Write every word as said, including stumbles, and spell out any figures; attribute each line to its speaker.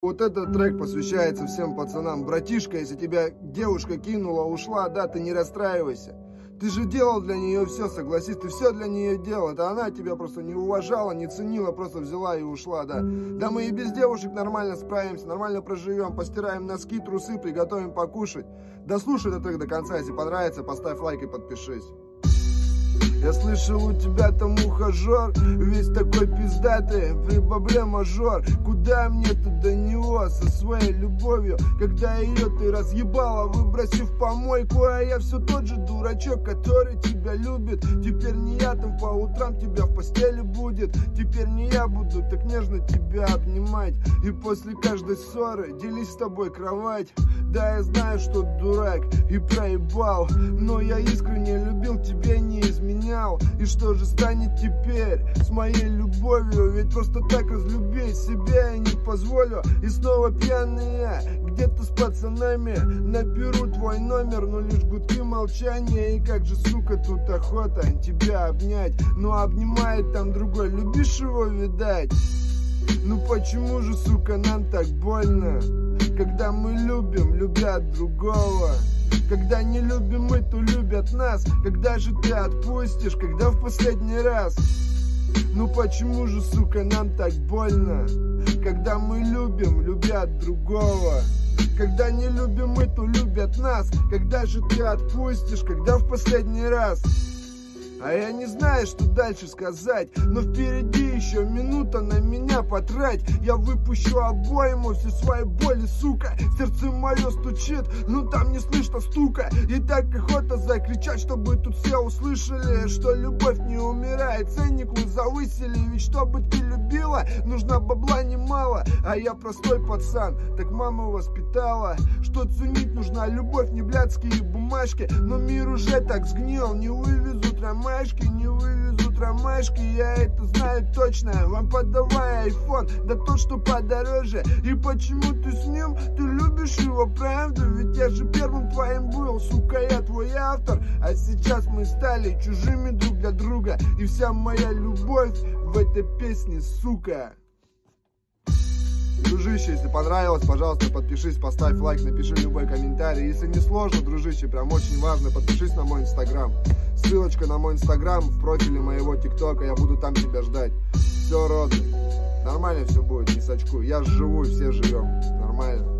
Speaker 1: Вот этот трек посвящается всем пацанам. Братишка, если тебя девушка кинула, ушла, да, ты не расстраивайся. Ты же делал для нее все, согласись, ты все для нее делал. Это она тебя просто не уважала, не ценила, просто взяла и ушла, да. Да мы и без девушек нормально справимся, нормально проживем, постираем носки, трусы, приготовим покушать. Да слушай этот трек до конца, если понравится, поставь лайк и подпишись. Я слышал, у тебя там ухажер, весь такой пиздатый, при бабле мажор. Куда мне-то до него со своей любовью, когда ее ты разъебала, выбросив в помойку. А я все тот же дурачок, который тебя любит. Теперь не я там по утрам тебя в постели будет. Теперь не я буду так нежно тебя обнимать. И после каждой ссоры делись с тобой кровать. Да, я знаю, что дурак и проебал, но я искренне любил, тебе не изменял. И что же станет теперь с моей любовью? Ведь просто так разлюбить себя я не позволю. И снова пьяный я где-то с пацанами наберу твой номер, но лишь гудки молчания. И как же, сука, тут охота тебя обнять, но обнимает там другой. Любишь его, видать? Ну почему же, сука, нам так больно, когда мы любим, любят другого? Когда не любим мы, то любят нас. Когда же ты отпустишь, когда в последний раз? Ну почему же, сука, нам так больно, когда мы любим, любят другого? Когда не любим мы, то любят нас. Когда же ты отпустишь, когда в последний раз? А я не знаю, что дальше сказать, но впереди еще минута, на меня потрать. Я выпущу обойму всей своей боли, сука. Сердце мое стучит, но там не слышно стука. И так охота закричать, чтобы тут все услышали, что любовь не умирает, ценник вы завысили. Ведь чтобы ты любила, нужно бабла немало. А я простой пацан, так мама воспитала, что ценить нужна любовь, не блядские бумажки. Но мир уже так сгнил, не вывезут ромашки. Не вывезут ромашки, я это знаю точно. Вам подавай айфон, да тот, что подороже. И почему ты с ним, ты любишь его, правда? Ведь я же первым твоим был, сука, я твой автор. А сейчас мы стали чужими друг для друга. И вся моя любовь в этой песне, сука. Дружище, если понравилось, пожалуйста, подпишись, поставь лайк, напиши любой комментарий. Если не сложно, дружище, прям очень важно, подпишись на мой инстаграм. Ссылочка на мой инстаграм в профиле моего тиктока, я буду там тебя ждать. Все, родный, нормально все будет, не сочкуй. Я живу, и все живем, нормально.